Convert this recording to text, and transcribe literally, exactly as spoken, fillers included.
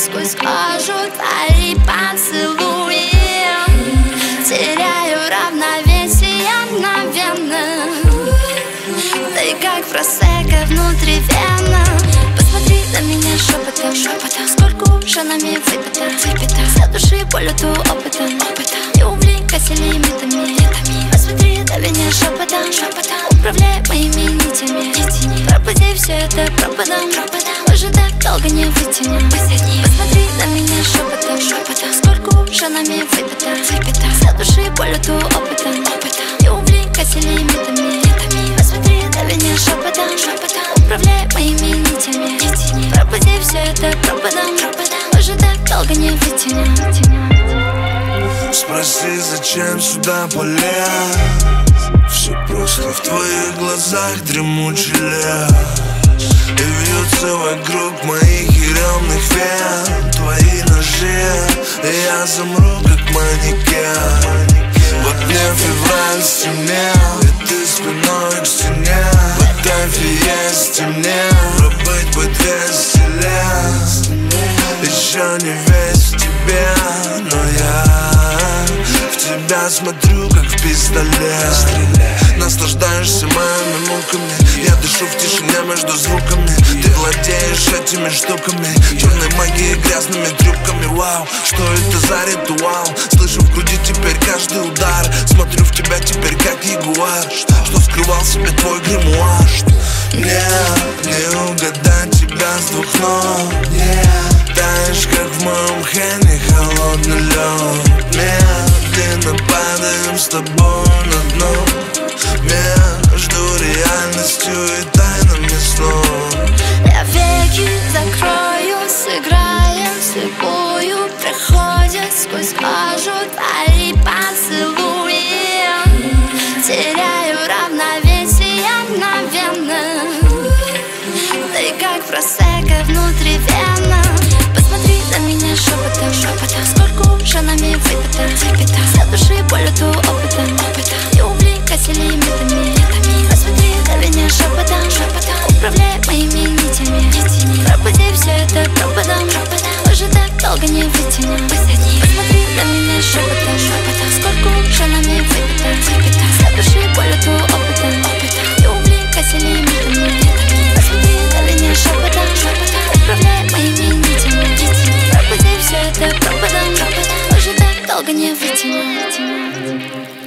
сквозь кожу твои поцелуи. Теряю равновесие мгновенно. Ты как просека внутривенно. Посмотри на меня шепотом, шепотом. Сколько уже нами выпито, выпито. За души полету опытом, опытом. И увлекайся лимитами, лимитами. Посмотри на меня шепотом, шепотом. Управляй моими нитями, нитями. Пробуди все это пропадом, пропадом. Уже так долго не вытянем, вытяни. Посмотри на меня шепотом, шепотом. Сколько уже нами выпито, выпито. За души полету опытом, опытом. И увлекайся лимитами, лимитами. Посмотри на меня шепотом, шепотом. Управляй моими нитями, нитями. Пробуди все это пропадом, пропадом. Уже так долго не вытянем, вытянем. Спроси, зачем сюда полез? Все просто в твоих глазах дремучий лес. И вьются вокруг моих еремных вен твои ножи, и я замру, как манекен. Вот мне февраль стемнел, и ты спиной к стене. В Wi-Fi стемнел, пробыть бы двести лет. Еще не весь в тебе, но я в тебя смотрю, как в пистолет. Наслаждаешься моими муками, я дышу в тишине между звуками. Ты владеешь этими штуками, черной магией, грязными трюками. Вау, что это за ритуал? Слышу в груди теперь каждый удар. Смотрю в тебя теперь как ягуар. Что скрывал в себе твой гримуар? Мне не угадать тебя с двух ног. Таешь, как в моем хэне холодный лед. Медленно падаем с тобой на дно. Между реальностью и тайнами снов. Я веки закрою, сыграем слепую. Проходят сквозь кожу твои поцелуи. Теряю равновесие мгновенно. Ты как просека внутривенно. Посмотри на меня шепотом, шепотом. Сколько уже нами выпито, выпито. За души полету опытом, опытом. И увлекайся лимитами, лимитами. Посмотри на меня шепотом, шепотом. Управляй моими нитями, нитями. Пробуди все это пропадом, пропадом. Уже так долго не вытянем, вытяни. Посмотри на меня шепотом, шепотом. Сколько уже нами выпито, выпито. За души полету опытом, опытом. И увлекайся лимитами, лимитами. Посмотри на меня шепотом, шепотом. Управляй моими нитями, нитями. Пробуди все это пропадом, пропадом. Уже так долго не вытянем, вытянем.